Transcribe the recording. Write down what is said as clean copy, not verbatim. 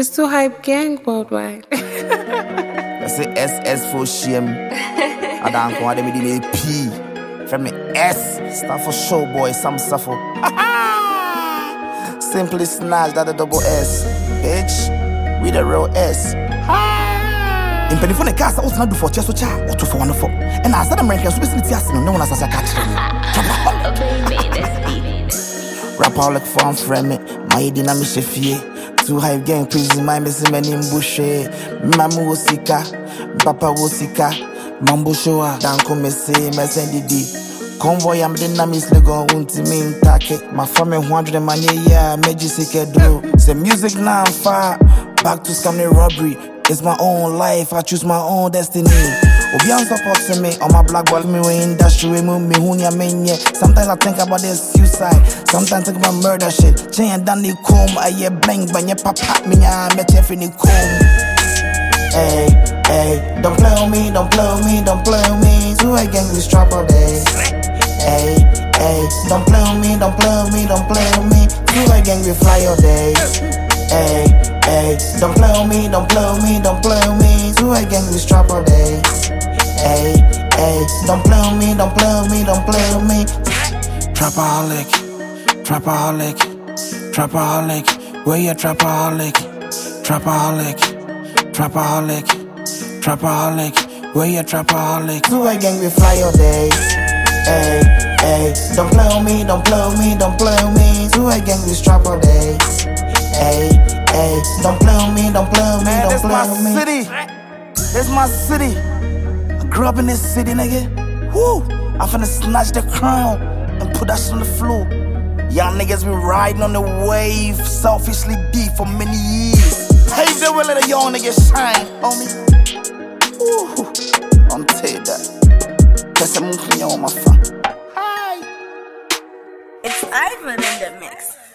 It's too hype gang worldwide. I say SS for shame. I don't go to me P. From me S. Stand for show boy, some suffer. Simply snatch that the double S. Bitch, we the real S. In Penifone Cast, I was not do for chess or cha or two for one for. And I said I'm ranking specificity as no one as I catch Rapaholic farm friend me, my dynamic chefie. Too high gang prison, my missing men in bush. Mamu Wosika, Papa Wosika, Mambo Shoa, Danko Messe, Messendi. Convoy am dynamics lego unti me take. My family 100 money, yeah, Majisike do. Say music now I'm far. Back to scam robbery. It's my own life, I choose my own destiny. Obian supports me on my black ball, me in industry, me hunya menye. Sometimes I think about this suicide, sometimes I think about murder shit. Chain down the comb, I hear blank, but your papa me I met in the comb. Hey, hey, don't play on me, don't play on me, don't play on me. So I gang we strap all day. Hey, hey, don't play on me, don't play on me, don't play on me. So I gang we fly all day. Hey, hey, don't play on me, don't play on me, don't play on me. So I gang we strap all day. Hey, hey, don't play on me, don't play on me, don't play on me. Trapaholic, trapaholic, trapaholic. Where you trapaholic? Trapaholic, trapaholic, trapaholic. Where you trapaholic? So I gang we fly all day. Hey, hey, don't play on me, don't play on me, don't play on me. So I gang we strap all day. Hey, hey, don't play on me, don't play on me, don't play on me. This my city. I grew up in this city, nigga. Woo! I'm finna snatch the crown and put that shit on the floor. Young niggas been riding on the wave, selfishly deep for many years. Hey, they will let a young nigga shine, homie. Woo! I'll tell you that. That's a move from you on my phone. Hi! It's Ivan in the mix.